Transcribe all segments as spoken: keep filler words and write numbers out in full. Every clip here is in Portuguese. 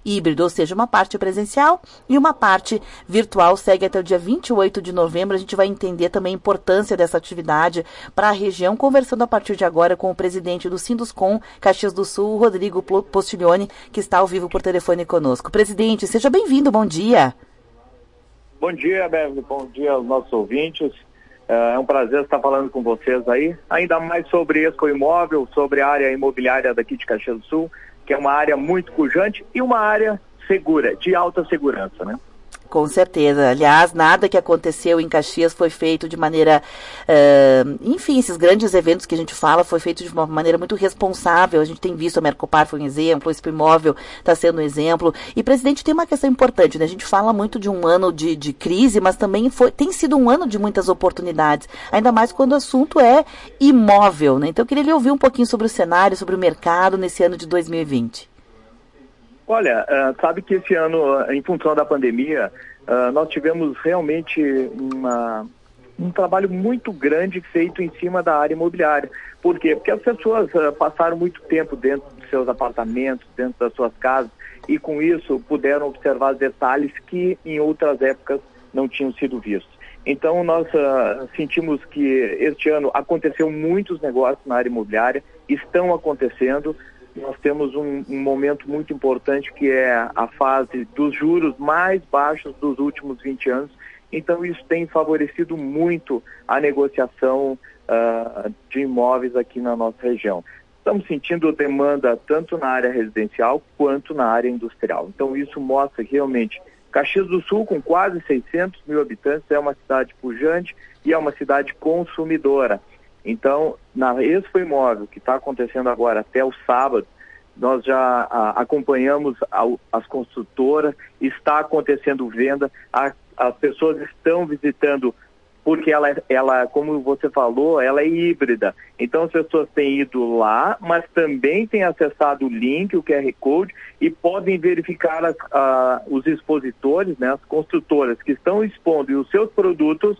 híbrido, ou seja, uma parte presencial e uma parte virtual. Segue até o dia vinte e oito de novembro. A gente vai entender também a importância dessa atividade para a região, conversando a partir de agora com o presidente do Sinduscom Caxias do Sul, Rodrigo Postiglione, que está ao vivo por telefone conosco. Presidente, seja bem-vindo, bom dia. Bom dia, Beth, bom dia aos nossos ouvintes. É um prazer estar falando com vocês aí, ainda mais sobre Expo Imóvel, sobre a área imobiliária daqui de Caxias do Sul, que é uma área muito pujante e uma área segura, de alta segurança, né? Com certeza. Aliás, nada que aconteceu em Caxias foi feito de maneira... Uh, enfim, esses grandes eventos que a gente fala foi feito de uma maneira muito responsável. A gente tem visto a Mercopar foi um exemplo, o Expo Imóvel está sendo um exemplo. E, presidente, tem uma questão importante, né? A gente fala muito de um ano de, de crise, mas também foi, tem sido um ano de muitas oportunidades, ainda mais quando o assunto é imóvel, né? Então, eu queria lhe ouvir um pouquinho sobre o cenário, sobre o mercado nesse ano de dois mil e vinte. Olha, uh, sabe que esse ano, uh, em função da pandemia, uh, nós tivemos realmente uma, um trabalho muito grande feito em cima da área imobiliária. Por quê? Porque as pessoas uh, passaram muito tempo dentro dos seus apartamentos, dentro das suas casas, e com isso puderam observar detalhes que em outras épocas não tinham sido vistos. Então nós uh, sentimos que este ano aconteceu muitos negócios na área imobiliária, estão acontecendo. Nós temos um, um momento muito importante que é a fase dos juros mais baixos dos últimos vinte anos. Então isso tem favorecido muito a negociação uh, de imóveis aqui na nossa região. Estamos sentindo demanda tanto na área residencial quanto na área industrial. Então isso mostra que realmente Caxias do Sul, com quase seiscentos mil habitantes, é uma cidade pujante e é uma cidade consumidora. Então, na Expo Imóvel, que está acontecendo agora até o sábado, nós já a, acompanhamos a, as construtoras, está acontecendo venda, a, as pessoas estão visitando, porque ela, ela, como você falou, ela é híbrida. Então, as pessoas têm ido lá, mas também têm acessado o link, o Q R Code, e podem verificar as, a, os expositores, né, as construtoras que estão expondo os seus produtos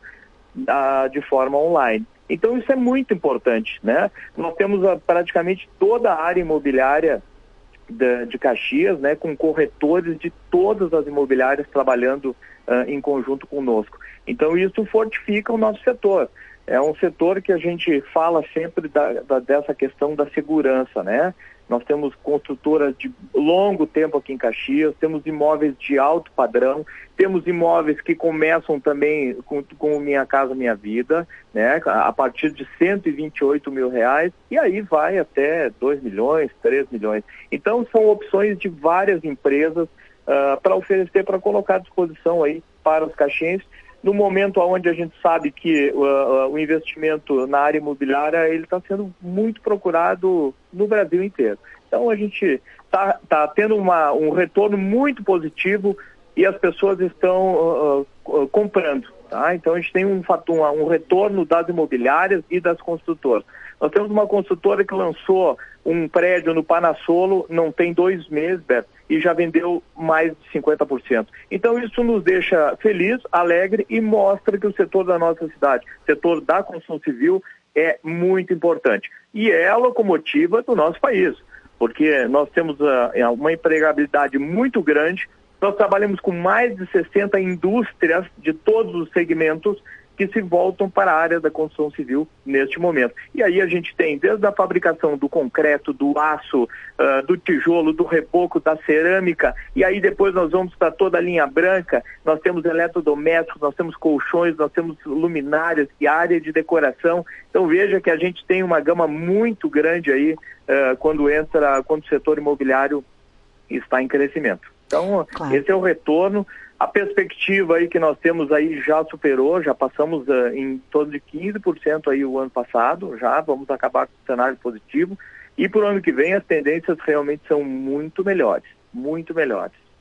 a, de forma online. Então isso é muito importante, né? Nós temos a, praticamente toda a área imobiliária de, de Caxias, né, com corretores de todas as imobiliárias trabalhando uh, em conjunto conosco. Então isso fortifica o nosso setor. É um setor que a gente fala sempre da, da, dessa questão da segurança, né? Nós temos construtoras de longo tempo aqui em Caxias, temos imóveis de alto padrão, temos imóveis que começam também com, com Minha Casa Minha Vida, né, a partir de cento e vinte e oito mil reais, e aí vai até dois milhões, três milhões. Então são opções de várias empresas uh, para oferecer, para colocar à disposição aí para os caxienses, no momento onde a gente sabe que uh, uh, o investimento na área imobiliária ele está sendo muito procurado no Brasil inteiro. Então a gente está tá tendo uma, um retorno muito positivo e as pessoas estão uh, uh, comprando. Tá? Então a gente tem um, um, um retorno das imobiliárias e das construtoras. Nós temos uma construtora que lançou um prédio no Panassolo, não tem dois meses, Beto, e já vendeu mais de cinquenta por cento. Então isso nos deixa feliz, alegre e mostra que o setor da nossa cidade, o setor da construção civil, é muito importante. E é a locomotiva do nosso país, porque nós temos uh, uma empregabilidade muito grande, nós trabalhamos com mais de sessenta indústrias de todos os segmentos que se voltam para a área da construção civil neste momento. E aí a gente tem desde a fabricação do concreto, do aço, uh, do tijolo, do reboco, da cerâmica, e aí depois nós vamos para toda a linha branca, nós temos eletrodomésticos, nós temos colchões, nós temos luminárias e área de decoração. Então veja que a gente tem uma gama muito grande aí uh, quando entra, quando o setor imobiliário está em crescimento. Então, claro, esse é o retorno. A perspectiva aí que nós temos aí já superou, já passamos uh, em torno de quinze por cento aí o ano passado, já vamos acabar com o cenário positivo. E para o ano que vem as tendências realmente são muito melhores, muito melhores.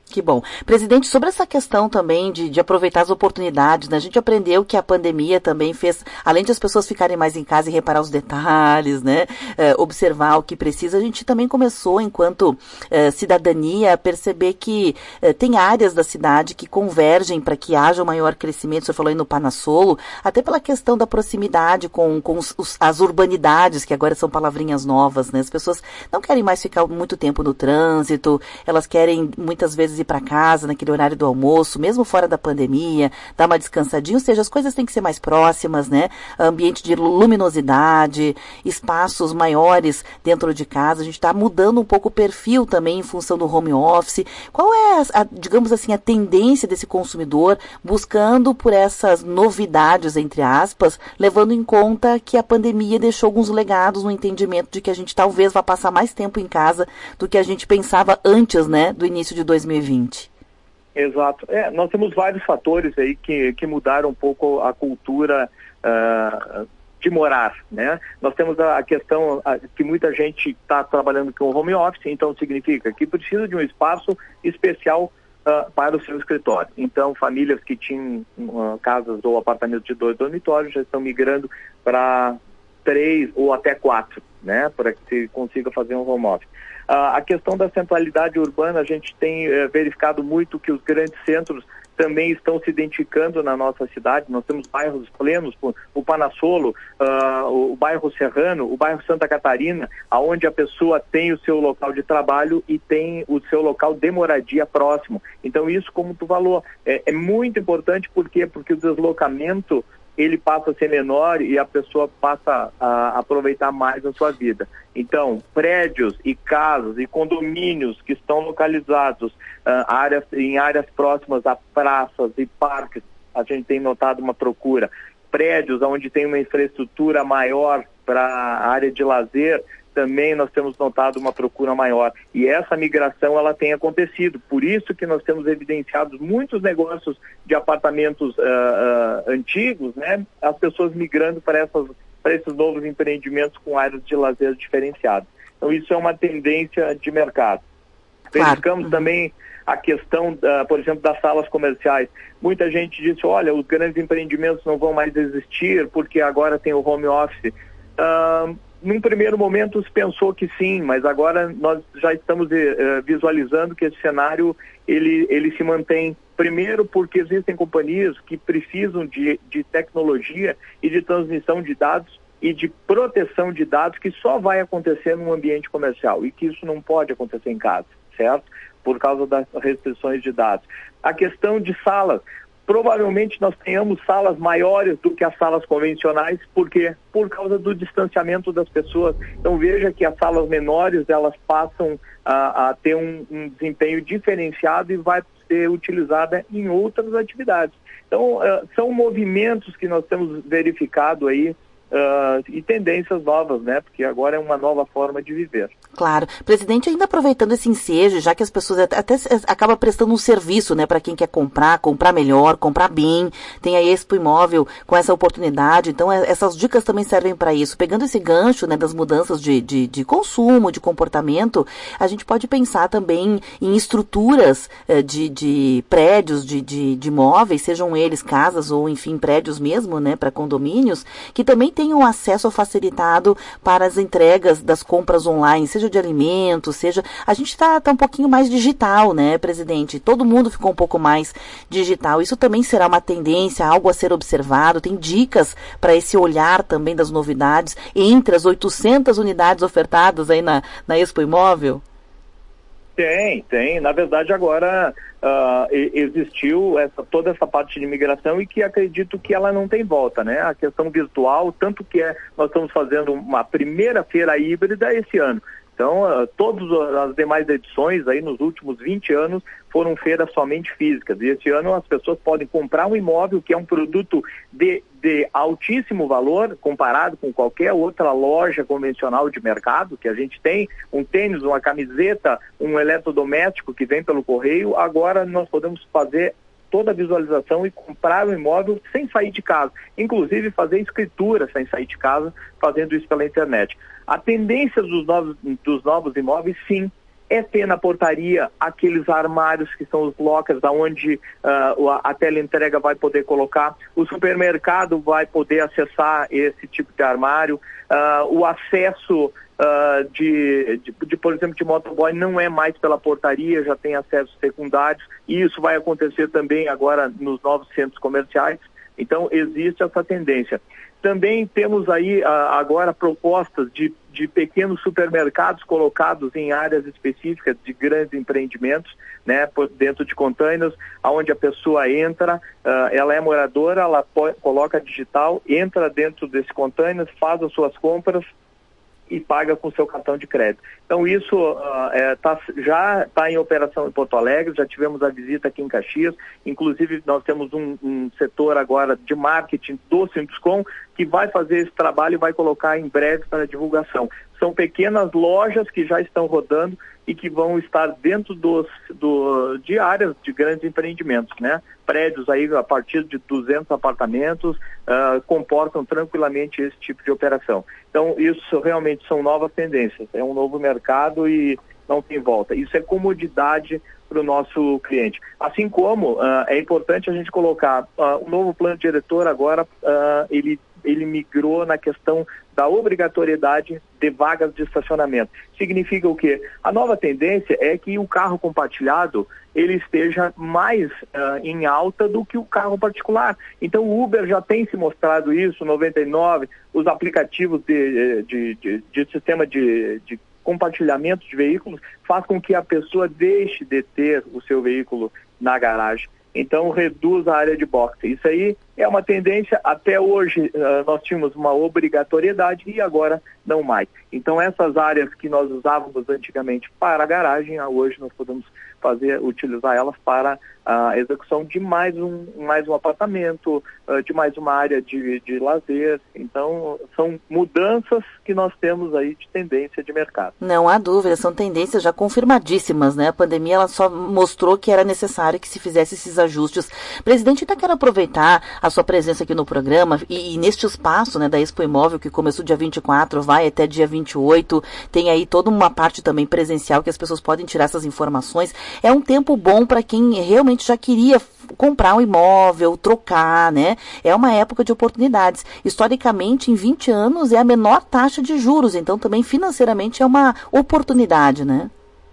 Que bom. Presidente, sobre essa questão também de, de aproveitar as oportunidades, né? A gente aprendeu que a pandemia também fez, além de as pessoas ficarem mais em casa e reparar os detalhes, né? É, observar o que precisa, a gente também começou, enquanto é, cidadania, a perceber que é, tem áreas da cidade que convergem para que haja um maior crescimento. O senhor falou aí no Panassolo, até pela questão da proximidade com, com os, os, as urbanidades, que agora são palavrinhas novas, né? As pessoas não querem mais ficar muito tempo no trânsito, elas querem muitas vezes ir para casa naquele horário do almoço, mesmo fora da pandemia, dar uma descansadinha, ou seja, as coisas têm que ser mais próximas, né? Ambiente de luminosidade, espaços maiores dentro de casa. A gente está mudando um pouco o perfil também em função do home office. Qual é, a, a, digamos assim, a tendência desse consumidor buscando por essas novidades, entre aspas, levando em conta que a pandemia deixou alguns legados no entendimento de que a gente talvez vá passar mais tempo em casa do que a gente pensava antes, né, do início de dois mil e vinte? Exato. É, nós temos vários fatores aí que, que mudaram um pouco a cultura uh, de morar, né? Nós temos a, a questão a, que muita gente está trabalhando com home office, então significa que precisa de um espaço especial uh, para o seu escritório. Então, famílias que tinham uh, casas ou apartamentos de dois dormitórios já estão migrando para três ou até quatro, né? Para que se consiga fazer um home office. Uh, a questão da centralidade urbana, a gente tem uh, verificado muito que os grandes centros também estão se identificando na nossa cidade. Nós temos bairros plenos, o Panassolo, uh, o, o bairro Serrano, o bairro Santa Catarina, onde a pessoa tem o seu local de trabalho e tem o seu local de moradia próximo. Então isso, como tu falou, é, é muito importante. Por quê? Porque o deslocamento ele passa a ser menor e a pessoa passa a aproveitar mais a sua vida. Então, prédios e casas e condomínios que estão localizados uh, áreas, em áreas próximas a praças e parques, a gente tem notado uma procura. Prédios onde tem uma infraestrutura maior para a área de lazer, também nós temos notado uma procura maior. E essa migração, ela tem acontecido. Por isso que nós temos evidenciado muitos negócios de apartamentos uh, uh, antigos, né? As pessoas migrando para, essas, para esses novos empreendimentos com áreas de lazer diferenciadas. Então, isso é uma tendência de mercado. Verificamos claro. Também a questão, uh, por exemplo, das salas comerciais. Muita gente disse, olha, os grandes empreendimentos não vão mais existir porque agora tem o home office. Uh, Num primeiro momento se pensou que sim, mas agora nós já estamos eh, visualizando que esse cenário ele, ele se mantém. Primeiro porque existem companhias que precisam de, de tecnologia e de transmissão de dados e de proteção de dados que só vai acontecer num ambiente comercial e que isso não pode acontecer em casa, certo? Por causa das restrições de dados. A questão de salas. Provavelmente nós tenhamos salas maiores do que as salas convencionais, por quê? Por causa do distanciamento das pessoas. Então veja que as salas menores, elas passam a, a ter um, um desempenho diferenciado e vai ser utilizada em outras atividades. Então uh, são movimentos que nós temos verificado aí, Uh, e tendências novas, né? Porque agora é uma nova forma de viver. Claro. Presidente, ainda aproveitando esse ensejo, já que as pessoas até, até acabam prestando um serviço, né, para quem quer comprar, comprar melhor, comprar bem, tem a Expo Imóvel com essa oportunidade, então é, essas dicas também servem para isso. Pegando esse gancho, né, das mudanças de, de, de consumo, de comportamento, a gente pode pensar também em estruturas eh, de, de prédios, de, de, de imóveis, sejam eles casas ou, enfim, prédios mesmo, né, para condomínios, que também tenham acesso facilitado para as entregas das compras online, seja de alimentos, seja... A gente está tá um pouquinho mais digital, né, presidente? Todo mundo ficou um pouco mais digital. Isso também será uma tendência, algo a ser observado. Tem dicas para esse olhar também das novidades entre as oitocentas unidades ofertadas aí na, na Expo Imóvel? Tem, tem. Na verdade, agora uh, existiu essa, toda essa parte de imigração e que acredito que ela não tem volta, né? A questão virtual, tanto que é, nós estamos fazendo uma primeira feira híbrida esse ano. Então, uh, todas as demais edições aí nos últimos vinte anos foram feiras somente físicas. E esse ano as pessoas podem comprar um imóvel que é um produto de, de altíssimo valor comparado com qualquer outra loja convencional de mercado que a gente tem. Um tênis, uma camiseta, um eletrodoméstico que vem pelo correio. Agora nós podemos fazer toda a visualização e comprar o imóvel sem sair de casa. Inclusive fazer escritura sem sair de casa, fazendo isso pela internet. A tendência dos novos, dos novos imóveis, sim, é ter na portaria aqueles armários que são os lockers, onde uh, a, a teleentrega vai poder colocar, o supermercado vai poder acessar esse tipo de armário, uh, o acesso Uh, de, de, de, por exemplo, de motoboy não é mais pela portaria, já tem acessos secundários, e isso vai acontecer também agora nos novos centros comerciais. Então, existe essa tendência. Também temos aí uh, agora propostas de, de pequenos supermercados colocados em áreas específicas de grandes empreendimentos, né, por dentro de containers, onde a pessoa entra, uh, ela é moradora, ela pode, coloca digital, entra dentro desse container, faz as suas compras e paga com seu cartão de crédito. Então isso uh, é, tá, já está em operação em Porto Alegre, já tivemos a visita aqui em Caxias, inclusive nós temos um, um setor agora de marketing do Sinduscom que vai fazer esse trabalho e vai colocar em breve para divulgação. São pequenas lojas que já estão rodando e que vão estar dentro dos, do, de áreas de grandes empreendimentos, né? Prédios aí a partir de duzentos apartamentos uh, comportam tranquilamente esse tipo de operação. Então isso realmente são novas tendências, é um novo mercado e não tem volta. Isso é comodidade para o nosso cliente. Assim como uh, é importante a gente colocar uh, um novo plano diretor agora, uh, ele ele migrou na questão da obrigatoriedade de vagas de estacionamento. Significa o quê? A nova tendência é que o carro compartilhado ele esteja mais uh, em alta do que o carro particular. Então o Uber já tem se mostrado isso, noventa e nove, os aplicativos de, de, de, de sistema de, de compartilhamento de veículos faz com que a pessoa deixe de ter o seu veículo na garagem. Então reduz a área de boxe. Isso aí é uma tendência, até hoje uh, nós tínhamos uma obrigatoriedade e agora não mais. Então essas áreas que nós usávamos antigamente para a garagem, hoje nós podemos fazer, utilizar elas para a execução de mais um, mais um apartamento, uh, de mais uma área de, de lazer. Então são mudanças que nós temos aí de tendência de mercado. Não há dúvida, são tendências já confirmadíssimas, né? A pandemia ela só mostrou que era necessário que se fizesse esses ajustes. Presidente, ainda quero aproveitar a sua presença aqui no programa e, e neste espaço, né, da Expo Imóvel, que começou dia vinte e quatro, vai até dia vinte e oito, tem aí toda uma parte também presencial que as pessoas podem tirar essas informações. É um tempo bom para quem realmente já queria comprar um imóvel, trocar, né? É uma época de oportunidades. Historicamente, em vinte anos, é a menor taxa de juros, então também financeiramente é uma oportunidade, né?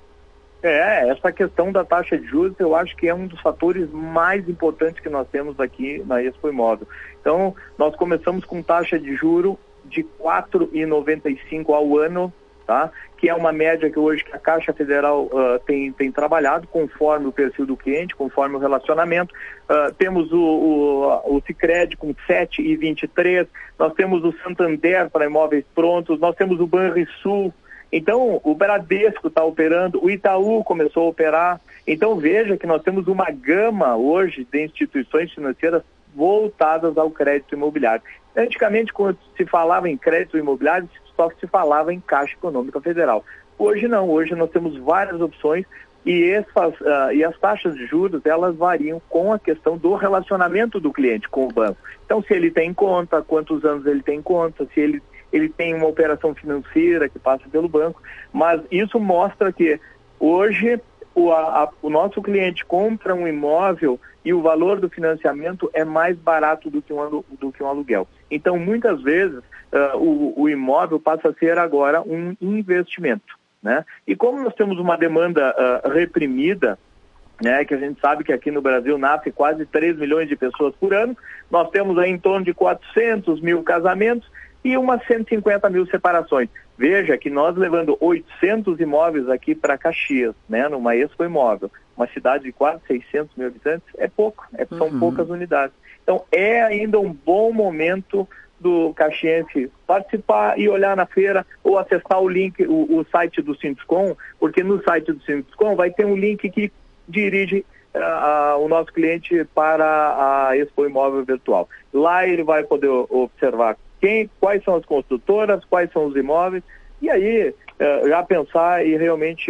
É, essa questão da taxa de juros eu acho que é um dos fatores mais importantes que nós temos aqui na Expo Imóvel. Então, nós começamos com taxa de juro de quatro vírgula noventa e cinco ao ano, tá? Que é uma média que hoje que a Caixa Federal uh, tem, tem trabalhado conforme o perfil do cliente, conforme o relacionamento. Uh, temos o, o, o Sicredi com sete vírgula vinte e três, nós temos o Santander para imóveis prontos, nós temos o Banrisul. Então, o Bradesco está operando, o Itaú começou a operar. Então, veja que nós temos uma gama hoje de instituições financeiras voltadas ao crédito imobiliário. Antigamente, quando se falava em crédito imobiliário, só se falava em Caixa Econômica Federal. Hoje não, hoje nós temos várias opções e, essas, uh, e as taxas de juros, elas variam com a questão do relacionamento do cliente com o banco. Então, se ele tem conta, quantos anos ele tem conta, se ele ele tem uma operação financeira que passa pelo banco, mas isso mostra que hoje o, a, o nosso cliente compra um imóvel e o valor do financiamento é mais barato do que um, do que um aluguel. Então, muitas vezes, uh, o, o imóvel passa a ser agora um investimento, né? E como nós temos uma demanda uh, reprimida, né, que a gente sabe que aqui no Brasil nasce quase três milhões de pessoas por ano, nós temos aí em torno de quatrocentos mil casamentos, e umas cento e cinquenta mil separações. Veja que nós levando oitocentos imóveis aqui para Caxias, né, numa Expo Imóvel, uma cidade de quase seiscentos mil habitantes, é pouco, é, são uhum. poucas unidades. Então é ainda um bom momento do caxiense participar e olhar na feira ou acessar o link, o, o site do Sinduscom, porque no site do Sinduscom vai ter um link que dirige uh, uh, o nosso cliente para a Expo Imóvel Virtual. Lá ele vai poder observar Quem, quais são as construtoras, quais são os imóveis, e aí uh, já pensar e realmente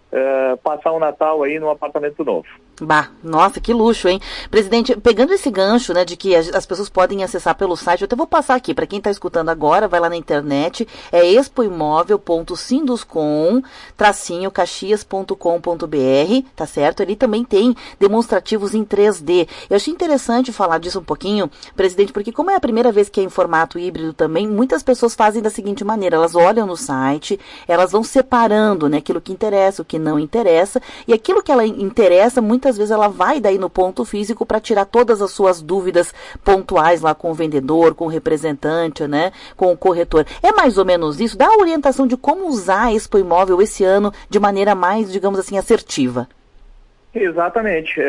uh, passar o Natal aí num apartamento novo. Bah, nossa, que luxo, hein? Presidente, pegando esse gancho, né, de que as pessoas podem acessar pelo site, eu até vou passar aqui, para quem está escutando agora, vai lá na internet, é expoimóvel ponto sinduscom tracinho caxias ponto com ponto br, tá certo? Ele também tem demonstrativos em três D. Eu achei interessante falar disso um pouquinho, presidente, porque como é a primeira vez que é em formato híbrido também, muitas pessoas fazem da seguinte maneira, elas olham no site, elas vão separando, né, aquilo que interessa, o que não interessa, e aquilo que ela interessa, muitas às vezes ela vai daí no ponto físico para tirar todas as suas dúvidas pontuais lá com o vendedor, com o representante, né, com o corretor. É mais ou menos isso? Dá a orientação de como usar a Expo Imóvel esse ano de maneira mais, digamos assim, assertiva. Exatamente.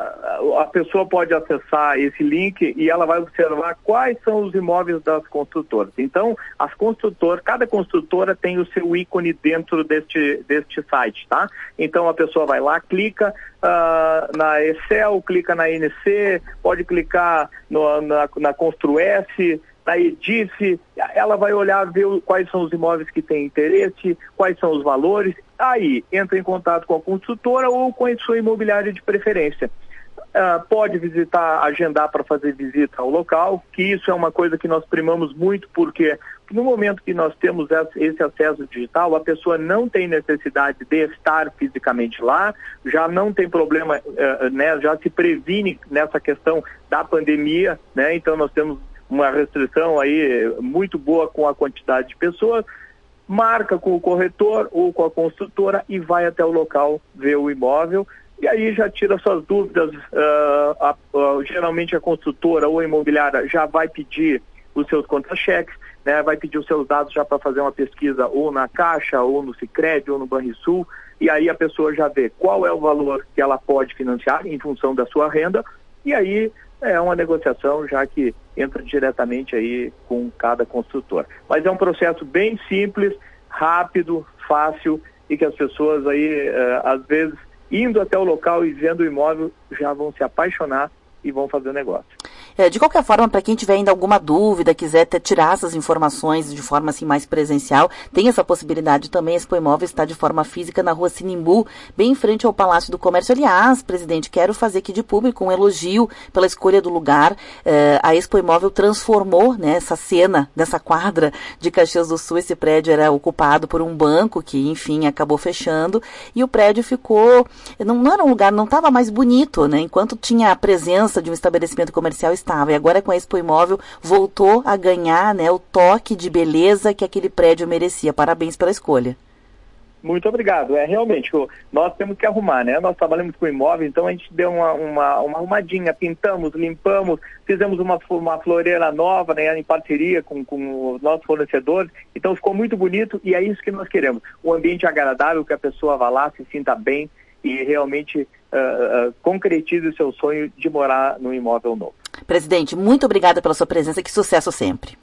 A pessoa pode acessar esse link e ela vai observar quais são os imóveis das construtoras. Então, as construtoras, cada construtora tem o seu ícone dentro deste, deste site, tá? Então, a pessoa vai lá, clica uh, na Excel, clica na N C, pode clicar no, na, na Constru-S, na Edife, ela vai olhar, ver quais são os imóveis que têm interesse, quais são os valores, aí entra em contato com a construtora ou com a sua imobiliária de preferência. Uh, pode visitar, agendar para fazer visita ao local, que isso é uma coisa que nós primamos muito, porque no momento que nós temos esse acesso digital, a pessoa não tem necessidade de estar fisicamente lá, já não tem problema, uh, né, já se previne nessa questão da pandemia, né, então nós temos uma restrição aí muito boa com a quantidade de pessoas, marca com o corretor ou com a construtora e vai até o local ver o imóvel e aí já tira suas dúvidas. Uh, a, uh, geralmente a construtora ou a imobiliária já vai pedir os seus contra-cheques, né, vai pedir os seus dados já para fazer uma pesquisa ou na Caixa, ou no Sicredi, ou no Banrisul, e aí a pessoa já vê qual é o valor que ela pode financiar em função da sua renda, e aí é uma negociação já que entra diretamente aí com cada construtor. Mas é um processo bem simples, rápido, fácil e que as pessoas aí, uh, às vezes, indo até o local e vendo o imóvel, já vão se apaixonar e vão fazer o negócio. É, de qualquer forma, para quem tiver ainda alguma dúvida, quiser até tirar essas informações de forma assim mais presencial, tem essa possibilidade também. A Expo Imóvel está de forma física na rua Sinimbu, bem em frente ao Palácio do Comércio. Aliás, presidente, quero fazer aqui de público um elogio pela escolha do lugar. É, a Expo Imóvel transformou, né, essa cena dessa quadra de Caxias do Sul. Esse prédio era ocupado por um banco que, enfim, acabou fechando e o prédio ficou, não, não era um lugar, não estava mais bonito, né, enquanto tinha a presença de um estabelecimento comercial estava. E agora com a Expo Imóvel voltou a ganhar, né, o toque de beleza que aquele prédio merecia. Parabéns pela escolha. Muito obrigado. É realmente, nós temos que arrumar, né? Nós trabalhamos com imóvel, então a gente deu uma, uma, uma arrumadinha, pintamos, limpamos, fizemos uma, uma floreira nova, né, em parceria com, com os nossos fornecedores, então ficou muito bonito e é isso que nós queremos. Um ambiente agradável, que a pessoa vá lá, se sinta bem e realmente uh, uh, concretize o seu sonho de morar num imóvel novo. Presidente, muito obrigada pela sua presença, que sucesso sempre.